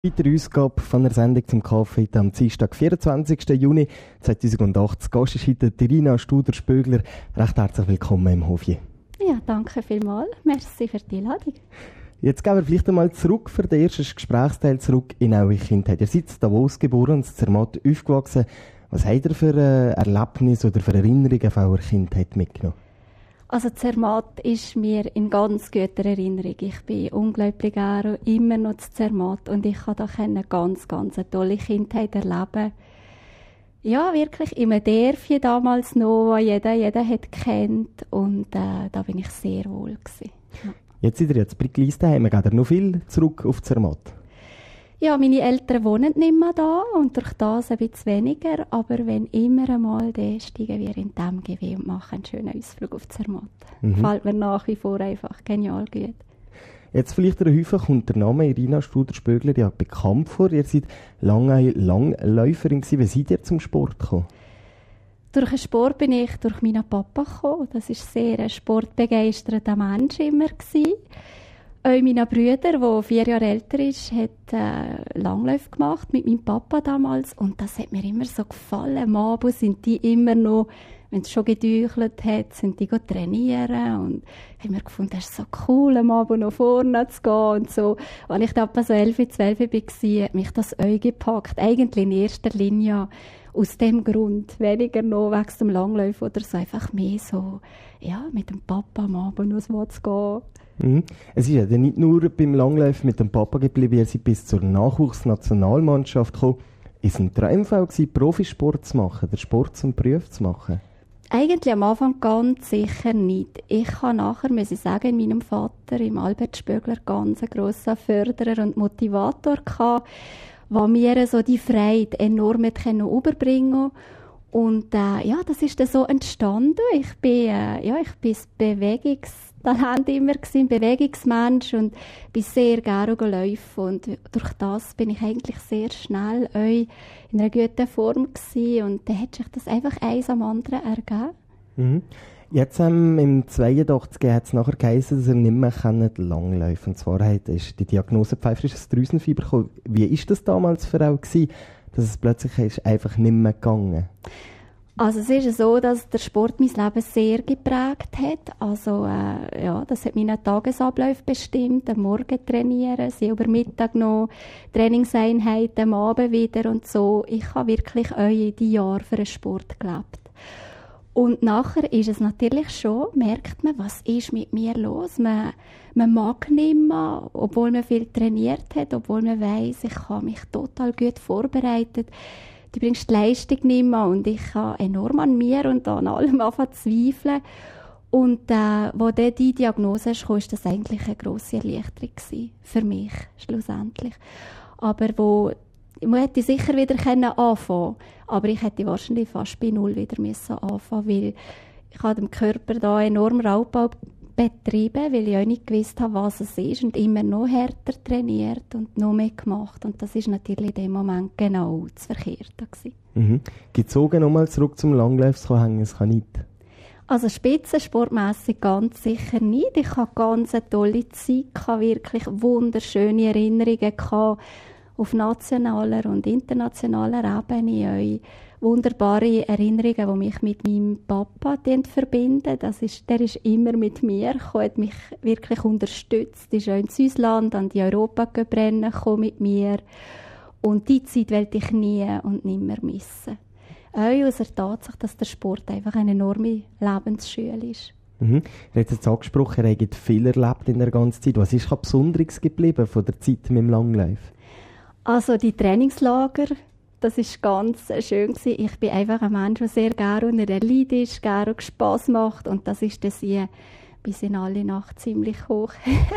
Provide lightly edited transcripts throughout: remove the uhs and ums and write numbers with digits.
Weitere Ausgabe von der Sendung zum Kaffee am Dienstag, 24. Juni 2008. Gast ist heute Irina Studer-Spögler. Recht herzlich willkommen im Hof. Ja, danke vielmals. Merci für die Einladung. Jetzt gehen wir vielleicht einmal zurück für den ersten Gesprächsteil zurück in eure Kindheit. Ihr seid in Davos geboren und in Zermatt aufgewachsen. Was habt ihr für Erlebnisse oder für Erinnerungen von eurer Kindheit mitgenommen? Also Zermatt ist mir in ganz guter Erinnerung. Ich bin unglaublich gerne immer noch zu Zermatt und ich habe da eine ganz tolle Kindheit erleben. Ja, wirklich im Dörfchen damals noch, wo jeder hat kennt und da bin ich sehr wohl gewesen. Ja. Jetzt seid ihr jetzt bei Gleis daheim. Geht ihr noch viel zurück auf Zermatt? Ja, meine Eltern wohnen nicht mehr da und durch das ein bisschen weniger. Aber wenn immer einmal, dann steigen wir in die MGW und machen einen schönen Ausflug auf Zermatt. Fällt mir nach wie vor einfach genial gut. Jetzt vielleicht häufig kommt der Name Irina Studer-Spögler ja bekannt vor. Ihr seid lange Langläuferin gewesen. Wie seid ihr zum Sport gekommen? Durch den Sport bin ich durch meinen Papa gekommen. Das war sehr ein sportbegeisterter Mensch immer gewesen. Auch mein Bruder, der 4 Jahre älter ist, hat Langlauf gemacht mit meinem Papa damals. Und das hat mir immer so gefallen. Am Abend sind die immer noch, wenn es schon gedäuchelt hat, sind die trainieren. Und ich habe mir gefunden, das ist so cool, am Abend noch vorne zu gehen und so. Als ich da etwa so 11, 12 war, hat mich das auch gepackt. Eigentlich in erster Linie aus dem Grund. Weniger noch wegen dem Langlauf oder so. Einfach mehr so, ja, mit dem Papa am Abend noch so zu gehen. Es ist ja nicht nur beim Langlauf mit dem Papa geblieben, ihr seid bis zur Nachwuchsnationalmannschaft gekommen. Ist es ein Traumfall gewesen, Profisport zu machen, den Sport zum Beruf zu machen? Eigentlich am Anfang ganz sicher nicht. Ich habe nachher, muss ich sagen, in meinem Vater, im Albert Spögler, ganz einen grossen Förderer und Motivator gehabt, der mir so die Freude enorm überbringen konnte. Und ja, das ist dann so entstanden. Ich bin das Bewegungstalent immer gewesen, Bewegungsmensch und bin sehr gerne gelaufen. Und durch das bin ich eigentlich sehr schnell in einer guten Form gewesen. Und dann hat sich das einfach eins am anderen ergeben. Jetzt im 82 hat es nachher geheißen, dass er nicht mehr langlaufen kann. Und zwar ist die Diagnose pfeifisches Drüsenfieber gekommen. Wie war das damals für auch gewesen, dass es plötzlich einfach nicht mehr gegangen? Also es ist so, dass der Sport mein Leben sehr geprägt hat. Also ja, das hat meinen Tagesablauf bestimmt. Am Morgen trainieren, sie über Mittag noch Trainingseinheiten, am Abend wieder und so. Ich habe wirklich auch die Jahre für den Sport gelebt. Und nachher ist es natürlich schon, merkt man, was ist mit mir los? Man mag nicht mehr, obwohl man viel trainiert hat, obwohl man weiss, ich habe mich total gut vorbereitet. Du bringst die Leistung nicht mehr und ich habe enorm an mir und an allem angefangen zu zweifeln. Und wo dann die Diagnose kam, war das eigentlich eine grosse Erleichterung für mich, schlussendlich. Aber man hätte sicher wieder anfangen können, aber ich hätte wahrscheinlich fast bei Null wieder anfangen müssen, weil ich habe dem Körper da enorm Raubbau betrieben, weil ich auch nicht gewusst habe, was es ist und immer noch härter trainiert und noch mehr gemacht. Und das ist natürlich in dem Moment genau das Verkehrte gewesen. Gezogen nochmal zurück zum Langlauf zu hängen, es kann nicht? Also spitzensportmässig ganz sicher nicht. Ich hatte ganz eine tolle Zeit, wirklich wunderschöne Erinnerungen gehabt, auf nationaler und internationaler Ebene. Auch wunderbare Erinnerungen, die mich mit meinem Papa verbinden. Der ist immer mit mir gekommen, hat mich wirklich unterstützt. Ist auch ins Ausland, an die Europacup-Rennen mit mir. Und die Zeit wollte ich nie und nimmer missen. Auch aus der Tatsache, dass der Sport einfach eine enorme Lebensschule ist. Ihr habt jetzt angesprochen, ihr habt viel erlebt in der ganzen Zeit. Was ist Besonderes geblieben von der Zeit mit dem Langlauf? Also die Trainingslager, das war ganz schön. Ich bin einfach ein Mensch, der sehr gerne unter der Leid ist, gerne Spass macht. Und das ist dann sie bis in alle Nacht ziemlich hoch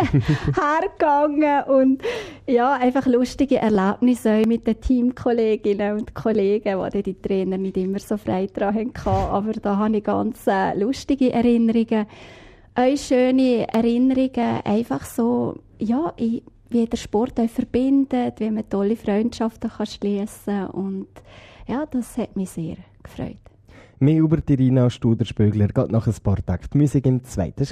hergegangen. Und ja, einfach lustige Erlebnisse auch mit den Teamkolleginnen und Kollegen, die die Trainer nicht immer so frei dran hatten. Aber da habe ich ganz lustige Erinnerungen. Auch schöne Erinnerungen, einfach so, ja, wie der Sport euch verbindet, wie man tolle Freundschaften schliessen kann. Und ja, das hat mich sehr gefreut. Mehr über Irina Studer-Spögler geht nach ein paar Tagen die Musik im zweiten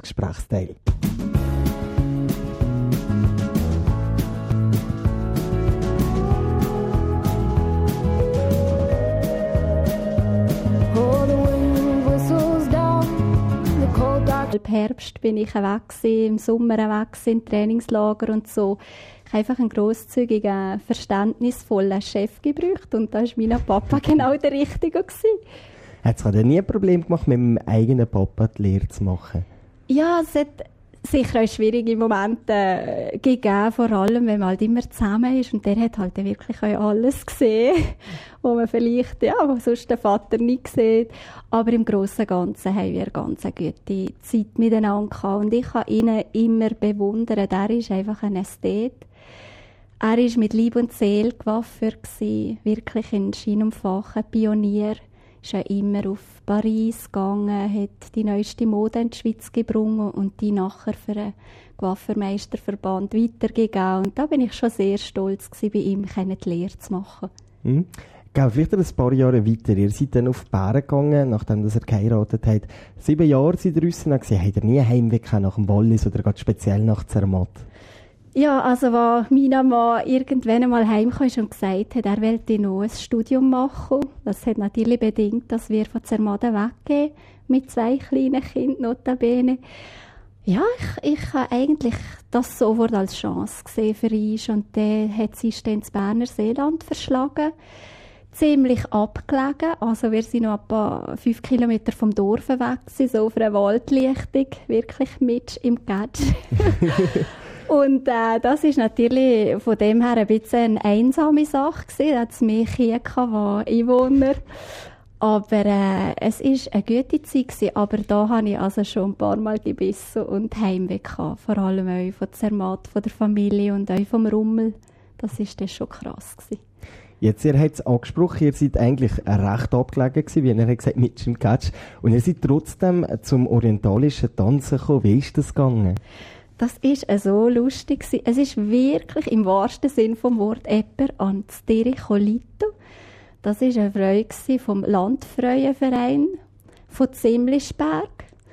Im Herbst bin ich weg gewesen, im Sommer weg gewesen, im Trainingslager und so. Ich habe einfach einen grosszügigen, verständnisvollen Chef gebraucht und da war mein Papa genau der Richtige gewesen. Hat es nie ein Problem gemacht, mit dem eigenen Papa die Lehre zu machen? Ja, es hat sicher auch schwierige Momente gegeben, vor allem, wenn man halt immer zusammen ist und der hat halt wirklich auch alles gesehen, wo man vielleicht, wo sonst der Vater nicht sieht. Aber im Großen und Ganzen haben wir eine ganz gute Zeit miteinander gehabt und ich habe ihn immer bewundert. Er ist einfach ein Ästhet. Er war mit Leib und Seele gewaffnet, wirklich in Schein und Fach, ein Pionier. Ist auch immer auf Paris gegangen, hat die neueste Mode in die Schweiz gebracht und die nachher für den Coiffeurmeisterverband weitergegeben. Und da bin ich schon sehr stolz gewesen, bei ihm die Lehre zu machen. Mhm. Vielleicht ein paar Jahre weiter. Ihr seid dann auf die Bären gegangen, nachdem er geheiratet hat. 7 Jahre seid ihr draussen gewesen. Habt ihr nie Heimweg nach dem Wallis oder gerade speziell nach Zermatt? Ja, also als mein Mann irgendwann einmal heimkam und gesagt hat, er wollte noch ein Studium machen. Das hat natürlich bedingt, dass wir von Zermatt weggehen, mit 2 kleinen Kindern notabene. Ja, ich habe eigentlich das sofort als Chance gesehen für ihn. Und dann hat sie dann ins Berner Seeland verschlagen. Ziemlich abgelegen. Also wir sind noch etwa 5 Kilometer vom Dorf weg, so auf einer Waldlichtung, wirklich mit im Gatsch. Und das ist natürlich von dem her ein bisschen eine einsame Sache gewesen. Da hat es mehr Kühe gehabt, Einwohner. Aber es war eine gute Zeit gewesen. Aber da habe ich also schon ein paar Mal gebissen und Heimweh gehabt. Vor allem auch von Zermatt, von der Familie und auch vom Rummel. Das war dann schon krass gewesen. Jetzt, ihr habt es angesprochen, ihr seid eigentlich recht abgelegen gewesen, wie er gesagt hat, mit dem Gatsch. Und ihr seid trotzdem zum orientalischen Tanzen gekommen. Wie ist das gegangen? Das war so lustig. Es ist wirklich im wahrsten Sinn vom Wort jemand an Steri Colito. Das war eine Frau vom Landfrauenverein von Zimlisberg.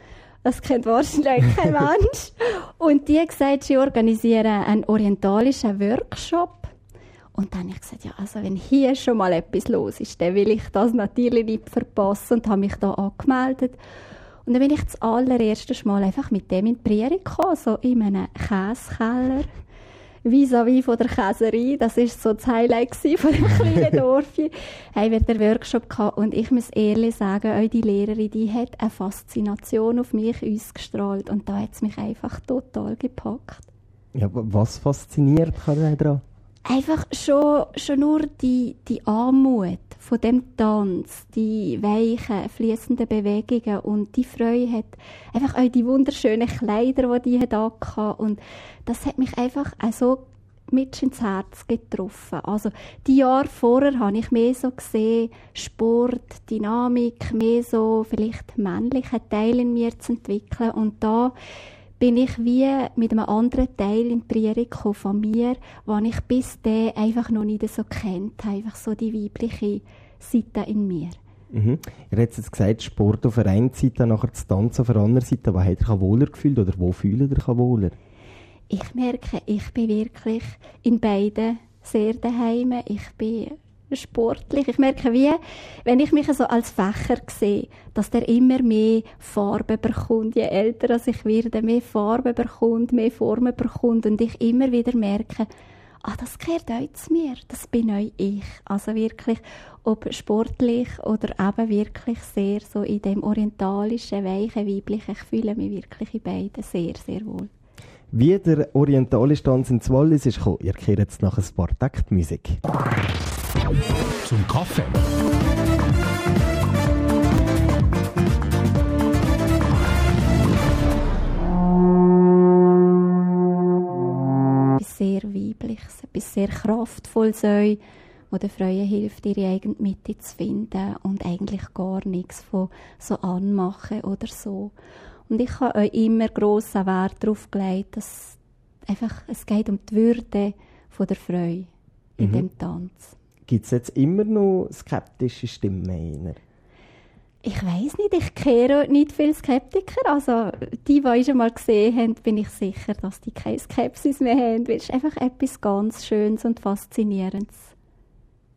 Das kennt wahrscheinlich kein Mensch. Und die hat gesagt, sie organisieren einen orientalischen Workshop. Und dann habe ich gesagt, ja, also wenn hier schon mal etwas los ist, dann will ich das natürlich nicht verpassen und habe mich da angemeldet. Und dann bin ich das allererste Mal einfach mit dem in die Prairie gekommen, so in einem Käsekeller, vis-à-vis von der Käserei. Das war so das Highlight von dem kleinen Dorfchen. Haben wir den Workshop gehabt und ich muss ehrlich sagen, auch die Lehrerin, die hat eine Faszination auf mich ausgestrahlt und da hat es mich einfach total gepackt. Ja, was fasziniert daran? Einfach schon nur die Anmut von dem Tanz, die weichen, fließenden Bewegungen und die Freude hat einfach auch die wunderschönen Kleider, die die hatte und das hat mich einfach auch so mit ins Herz getroffen. Also die Jahre vorher habe ich mehr so gesehen, Sport, Dynamik, mehr so vielleicht männliche Teil in mir zu entwickeln und da bin ich wie mit einem anderen Teil in die Prairie gekommen von mir, den ich bis dahin einfach noch nicht so kennt habe. Einfach so die weibliche Seite in mir. Mhm. Ihr habt jetzt gesagt, Sport auf der einen Seite, nachher das Tanzen auf der anderen Seite. Was habt ihr wohler gefühlt oder wo fühlt ihr wohler? Ich merke, ich bin wirklich in beiden sehr daheim. Ich bin sportlich. Ich merke, wie, wenn ich mich so als Fächer sehe, dass der immer mehr Farbe bekommt. Je älter ich werde, mehr Farbe bekommt, mehr Formen bekommt. Und ich immer wieder merke, das gehört auch zu mir. Das bin auch ich. Also wirklich, ob sportlich oder eben wirklich sehr so in dem orientalischen, weichen, weiblichen. Ich fühle mich wirklich in beiden sehr, sehr wohl. Wie der orientalische Tanz ins Wallis ist gekommen, ihr kehrt jetzt nach ein paar Taktmusik. Zum Kaffee. Etwas sehr Weibliches, etwas sehr Kraftvolles, wo den Frauen hilft, ihre eigene Mitte zu finden und eigentlich gar nichts von so anmachen oder so. Und ich habe auch immer grossen Wert darauf gelegt, dass einfach, es geht um die Würde von der Frau in dem Tanz. Gibt es jetzt immer noch skeptische Stimmen? Ich weiss nicht, ich kenne nicht viele Skeptiker. Also die schon mal gesehen haben, bin ich sicher, dass die keine Skepsis mehr haben. Weil es ist einfach etwas ganz Schönes und Faszinierendes.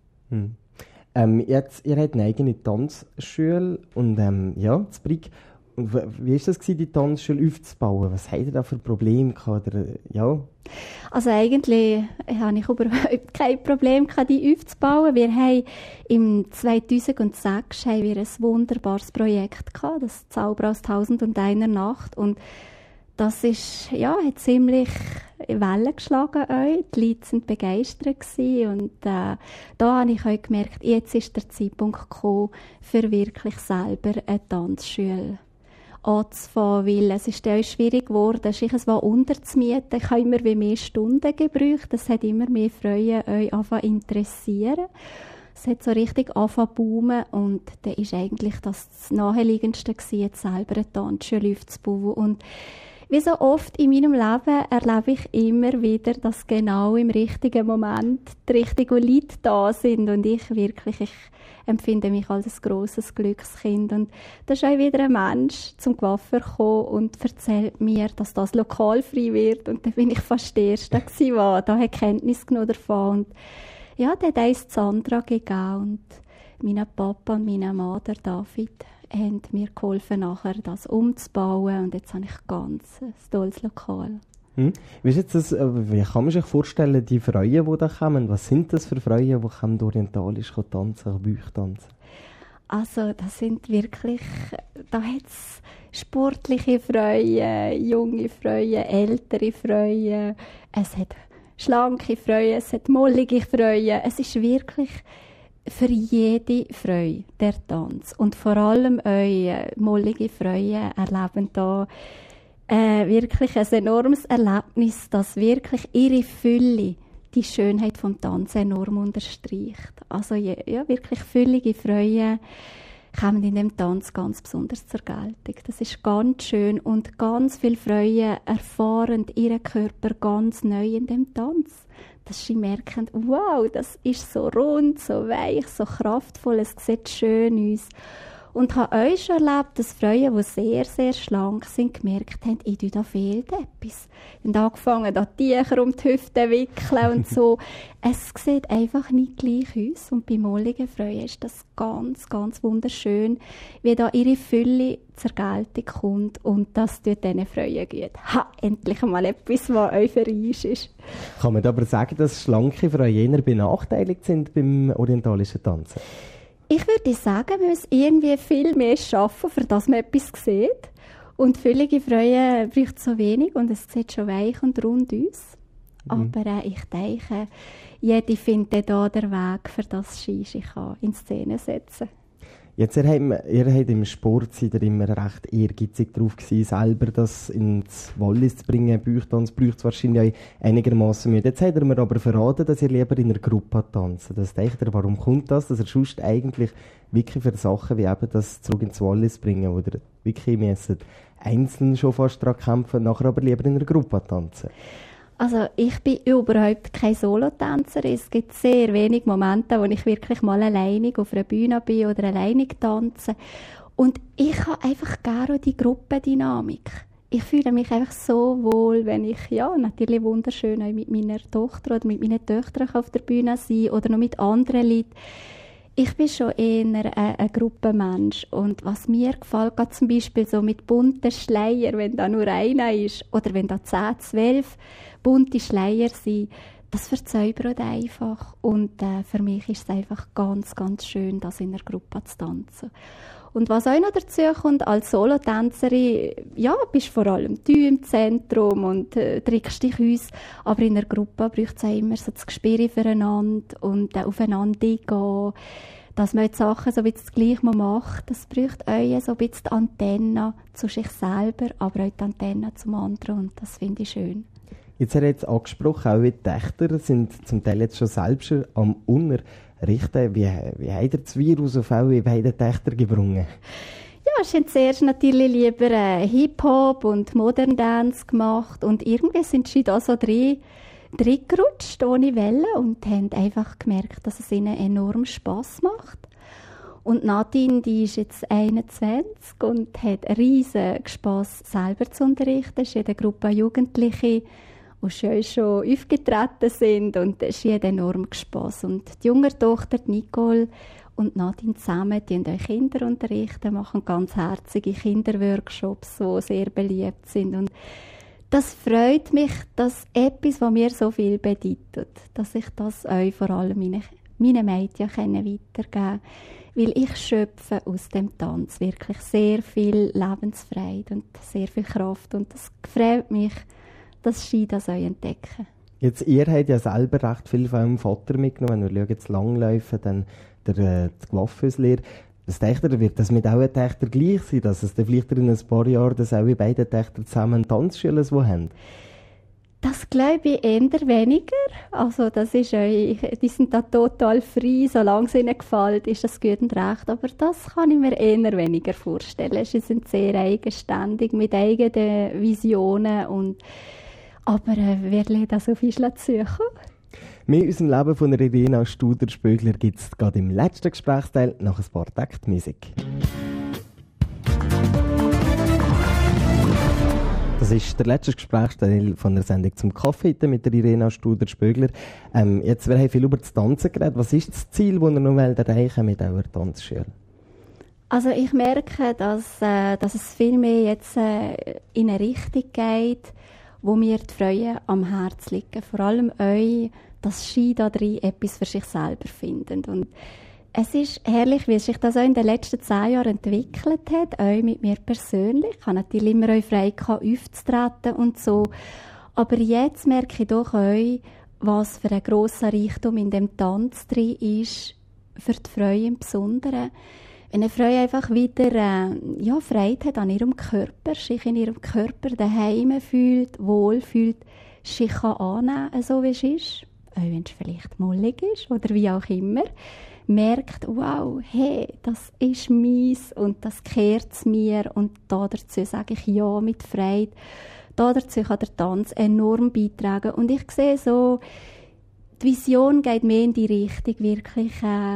Jetzt, ihr habt eine eigene Tanzschule und ja, in Brig. Und wie war das, die Tanzschule aufzubauen? Was habt ihr da für Probleme gehabt? Oder, ja? Also eigentlich habe ich überhaupt kein Problem gehabt, die aufzubauen. Wir haben im 2006 haben wir ein wunderbares Projekt gehabt, das Zauber aus 1001 Nacht. Und das ist, ja, hat ziemlich Wellen geschlagen. Die Leute waren begeistert gewesen. Und da habe ich auch gemerkt, jetzt ist der Zeitpunkt gekommen, für wirklich selber eine Tanzschule anzufangen, weil es ist auch schwierig geworden, sich es unterzumieten. Ich habe immer mehr Stunden gebraucht. Es hat immer mehr Freude euch anfangen interessieren. Es hat so richtig angefangen zu boomen und dann ist eigentlich das Naheliegendste gewesen, jetzt selber eine Tanzschule aufzubauen. Und wie so oft in meinem Leben erlebe ich immer wieder, dass genau im richtigen Moment die richtigen Leute da sind und ich empfinde mich als ein grosses Glückskind. Und da ist auch wieder ein Mensch zum Coiffeur gekommen und erzählt mir, dass das lokalfrei wird. Und dann bin ich fast die Erste gewesen, die da Kenntnis genommen davon. Und ja, dann hat eins Sandra gegeben und mein Papa und mein Mann, der David, haben mir geholfen, nachher das umzubauen. Und jetzt habe ich ganz ein tolles Lokal. Wie kann man sich vorstellen, die Freuen, die da kommen? Was sind das für Freuen, die kommen, orientalisch tanzen, bei euch tanzen? Also, das sind wirklich, da hat es sportliche Freuen, junge Freuen, ältere Freuen, es hat schlanke Freuen, es hat mollige Freuen. Es ist wirklich für jede Freude der Tanz. Und vor allem eure mollige Freuen erleben da wirklich ein enormes Erlebnis, das wirklich ihre Fülle, die Schönheit vom Tanz enorm unterstreicht. Also ja, wirklich füllige Freuen kommen in dem Tanz ganz besonders zur Geltung. Das ist ganz schön und ganz viel Freuen erfahren ihren Körper ganz neu in dem Tanz. Dass sie merken, wow, das ist so rund, so weich, so kraftvoll, es sieht schön aus. Und habe euch schon erlebt, dass Frauen, die sehr, sehr schlank sind, gemerkt haben, da fehlt etwas. Und angefangen, da Tücher um die Hüfte wickeln und so. Es sieht einfach nicht gleich aus. Und bei molligen Frauen ist das ganz, ganz wunderschön, wie da ihre Fülle zur Geltung kommt. Und das tut diesen Frauen gut. Ha, endlich mal etwas, was euphorisch ist. Kann man aber sagen, dass schlanke Frauen eher benachteiligt sind beim orientalischen Tanzen? Ich würde sagen, wir müssen irgendwie viel mehr arbeiten, für das man etwas sieht. Und füllige Freuen braucht so wenig und es sieht schon weich und rund aus. Aber ich denke, jede findet da den Weg, für das sie sich in Szene setzen kann. Jetzt, ihr habt im Sport seid ihr immer recht ehrgeizig drauf gewesen, selber das ins Wallis zu bringen. Bei euch braucht es wahrscheinlich einigermaßen Mühe. Jetzt habt ihr mir aber verraten, dass ihr lieber in einer Gruppe tanzt. Das denkt ihr, warum kommt das? Dass ihr sonst eigentlich wirklich für Sachen wie eben das zurück ins Wallis bringen, wo ihr wirklich einzeln schon fast daran kämpfen, nachher aber lieber in einer Gruppe tanzen. Also ich bin überhaupt keine Solotänzerin. Es gibt sehr wenige Momente, wo ich wirklich mal alleinig auf einer Bühne bin oder alleinig tanze. Und ich habe einfach gerne die Gruppendynamik. Ich fühle mich einfach so wohl, wenn ich, ja, natürlich wunderschön auch mit meiner Tochter oder mit meinen Töchtern auf der Bühne sein oder noch mit anderen Leuten. Ich bin schon eher ein Gruppenmensch. Und was mir gefällt, geht zum Beispiel so mit bunten Schleier, wenn da nur einer ist, oder wenn da 10, 12 bunte Schleier sind, das verzaubert einfach. Und für mich ist es einfach ganz, ganz schön, das in einer Gruppe zu tanzen. Und was auch noch dazu kommt, als Solotänzerin, ja, bist vor allem du im Zentrum und trickst dich aus. Aber in einer Gruppe braucht es auch immer so das Gespür füreinander und aufeinander eingehen. Dass man die Sachen so ein bisschen gleich macht, das braucht auch so ein bisschen die Antenne zu sich selber, aber auch die Antenne zum anderen. Und das finde ich schön. Jetzt hat er jetzt angesprochen, auch die Töchter sind zum Teil jetzt schon selbst am Unterrichten. Wie hat er das Virus auf alle beiden Töchter gebrungen? Ja, ich habe zuerst natürlich lieber Hip-Hop und Modern Dance gemacht und irgendwie sind sie da so drin gerutscht, ohne Welle, und haben einfach gemerkt, dass es ihnen enorm Spass macht. Und Nadine, die ist jetzt 21 und hat riesen Spass, selber zu unterrichten. Sie ist in der Gruppe Jugendliche schön schon aufgetreten sind. Und es ist enorm Spass. Und die junge Tochter, die Nicole und Nadine zusammen, die euch Kinder unterrichten, machen ganz herzige Kinderworkshops, die sehr beliebt sind. Und das freut mich, dass etwas, was mir so viel bedeutet, dass ich das euch vor allem meinen Mädchen weitergeben kann. Weil ich schöpfe aus dem Tanz wirklich sehr viel Lebensfreude und sehr viel Kraft. Und das freut mich, dass Sie das euch entdecken. Jetzt, ihr habt ja selber recht viel von eurem Vater mitgenommen. Wenn wir jetzt Langläufen, dann der Coiffeuse-Lehre. Was denkt ihr, wird das mit allen Töchtern gleich sein, dass es dann vielleicht in ein paar Jahren, dass auch beide Töchter zusammen eine Tanzschule haben? Das glaube ich eher weniger. Also das ist die sind da total frei, solange es ihnen gefällt, ist das gut und recht. Aber das kann ich mir eher weniger vorstellen. Sie sind sehr eigenständig, mit eigenen Visionen. Aber wer lädt da so viel suchen? Mehr aus dem Leben von Irina Studer-Spögler gibt es gerade im letzten Gesprächsteil nach ein paar Takten Musik. Das ist der letzte Gesprächsteil von der Sendung zum Kaffee mit der Irina Studer-Spögler. Jetzt, wir haben viel über das Tanzen geredet. Was ist das Ziel, das ihr noch erreichen mit eurer Tanzschule? Also ich merke, dass es viel mehr jetzt in eine Richtung geht, wo mir die Freude am Herzen liegen. Vor allem euch, dass Sie da drin etwas für sich selber finden. Und es ist herrlich, wie sich das auch in den letzten 10 Jahren entwickelt hat, euch mit mir persönlich. Ich habe natürlich immer euch frei aufzutreten und so. Aber jetzt merke ich doch euch, was für ein grosser Reichtum in dem Tanz drin ist, für die Freude im Besonderen. Wenn eine Frau einfach wieder Freude hat an ihrem Körper, sich in ihrem Körper daheim fühlt, wohlfühlt, sich kann annehmen, so wie es ist, auch wenn es vielleicht mollig ist oder wie auch immer, merkt, wow, hey, das ist meins und das gehört zu mir und dazu sage ich ja mit Freude. Dazu kann der Tanz enorm beitragen. Und ich sehe so, die Vision geht mehr in die Richtung, wirklich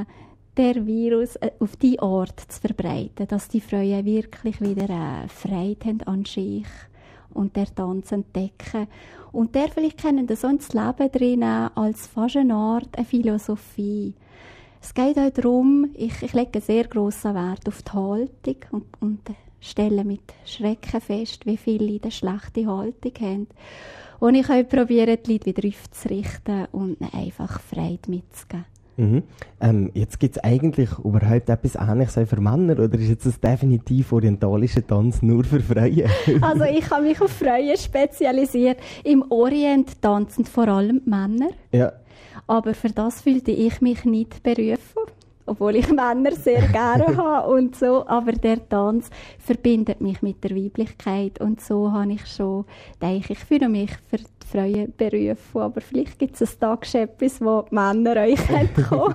der Virus auf die Art zu verbreiten, dass die Frauen wirklich wieder Freude haben an sich und der Tanz entdecken. Und der vielleicht kennen das so ins Leben drin als fast eine Art, eine Philosophie. Es geht auch darum, ich lege sehr grossen Wert auf die Haltung und stelle mit Schrecken fest, wie viele eine schlechte Haltung haben. Und ich habe probiert, die Leute wieder aufzurichten und ihnen einfach Freude mitzugeben. Mhm. Jetzt gibt es eigentlich überhaupt etwas Ähnliches auch für Männer, oder ist jetzt das definitiv orientalische Tanz nur für Frauen? Also ich habe mich auf Frauen spezialisiert. Im Orient tanzen vor allem Männer. Ja. Aber für das fühlte ich mich nicht berufen, obwohl ich Männer sehr gerne habe und so. Aber der Tanz verbindet mich mit der Weiblichkeit und so habe ich schon gedacht, ich fühle mich für die Frauen berufen, aber vielleicht gibt es ein Tagschäppis, wo die Männer euch kommen.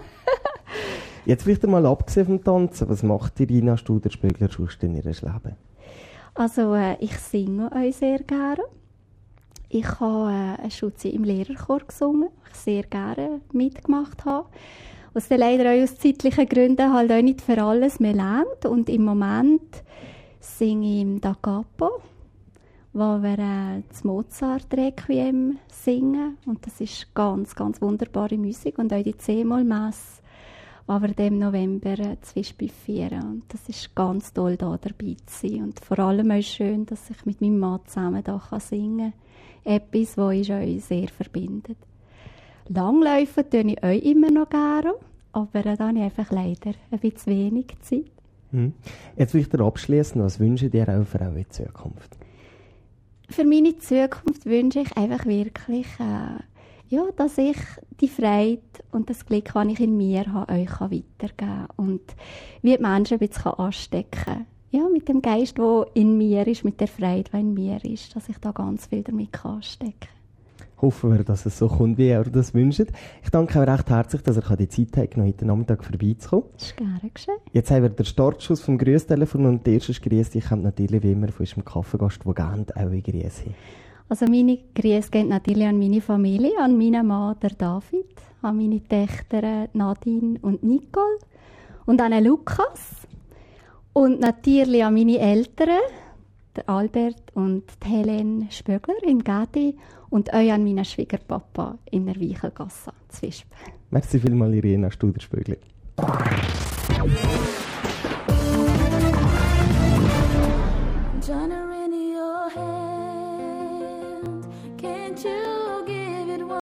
Jetzt vielleicht einmal abgesehen vom Tanzen, was macht Irina Studer-Spögler sonst in ihrem Leben? Also ich singe euch sehr gerne. Ich habe eine Schulzeit im Lehrerchor gesungen, ich sehr gerne mitgemacht habe. Was dann leider auch aus zeitlichen Gründen halt auch nicht für alles mehr lernt. Und im Moment singe ich im Da Capo, wo wir das Mozart-Requiem singen. Und das ist ganz, ganz wunderbare Musik. Und auch die C-Moll-Messe, die wir im November zwischenbüffieren. Und das ist ganz toll, da dabei zu sein. Und vor allem auch schön, dass ich mit meinem Mann zusammen da singen kann. Etwas, das uns auch sehr verbindet. Langläufen tue ich auch immer noch gerne, aber da habe ich einfach leider ein bisschen wenig Zeit. Jetzt will ich dir abschließen, was wünsche ich dir auch für eure Zukunft? Für meine Zukunft wünsche ich einfach wirklich, dass ich die Freude und das Glück, das ich in mir habe, euch weitergeben kann. Und wie die Menschen ein bisschen anstecken kann. Ja, mit dem Geist, der in mir ist, mit der Freude, die in mir ist, dass ich da ganz viel damit anstecken kann. Hoffen wir, dass es so kommt, wie ihr das wünscht. Ich danke euch recht herzlich, dass ihr die Zeit habt, noch heute Nachmittag vorbeizukommen. Das ist gerne geschehen. Jetzt haben wir den Startschuss vom Grüßtelefon und der erste Grüß, ich habe natürlich wie immer von unserem Kaffeegast, der gerne eure Grüße haben. Also meine Grüße gehen natürlich an meine Familie, an meinen Mann, der David, an meine Töchter Nadine und Nicole und an Lukas. Und natürlich an meine Eltern, der Albert und die Helene Spögler in Gadi Und euch an meinen Schwiegerpapa in der Weichelgasse, Zwisp. Merci vielmals, Irena Studer-Spögli.